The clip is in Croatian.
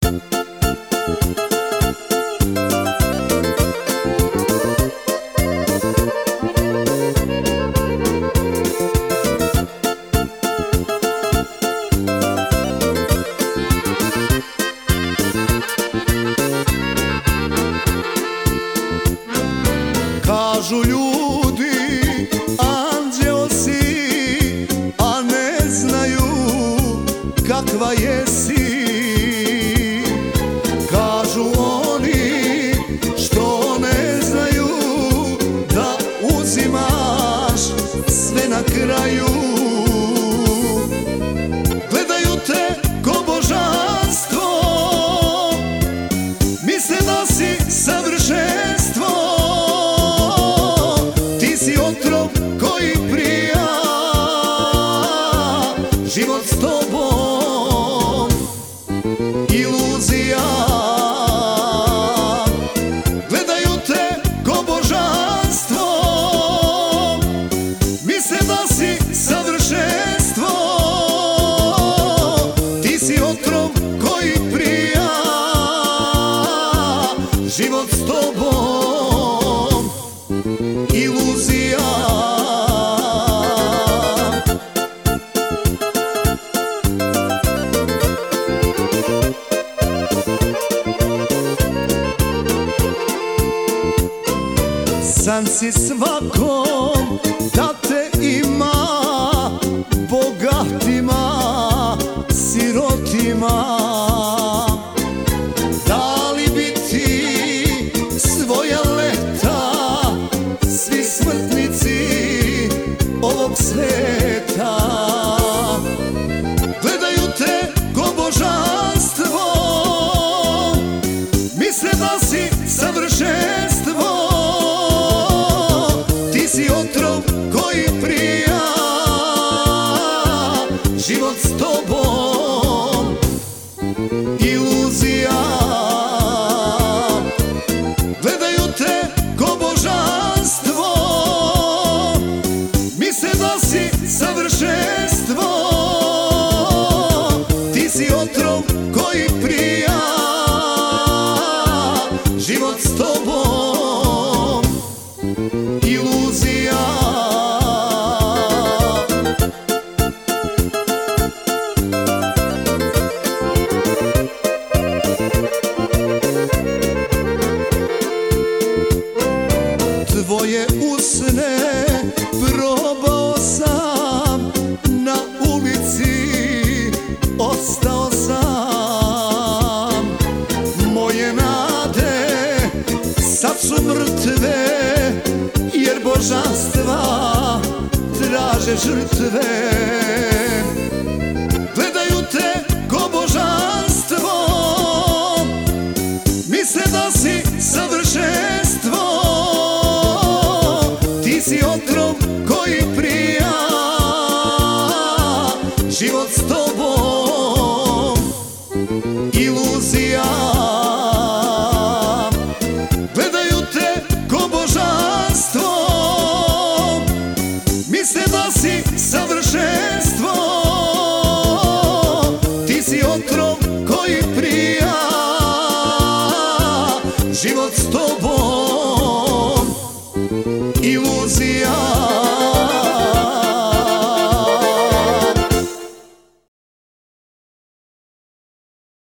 Kažu ljudi, anđeo si, a ne znaju kakva jesi. Kažu oni što ne znaju da uzimaš sve na kraju. Gledaju te ko božanstvo, misle da si savršenstvo. Život s tobom, iluzija. Gledaju te ko božanstvo, misle da si savršenstvo. Ti si otrov koji prija. Život s tobom, iluzija. San si svakom da te ima, bogatima, sirotima. Da li bi ti svoja leta svi smrtnici ovog sveta? Gledaju te ko božanstvo, misle da si savršenstvo. Otrov koji prija. Život s tobom, iluzija. Gledaju te ko božanstvo, misle da si savršenstvo. Ti si otrov koji prija. Život s tobom, iluzija. Tvoje usne probao sam, na ulici ostao sam. Moje nade sad su mrtve, jer božanstva traže žrtve.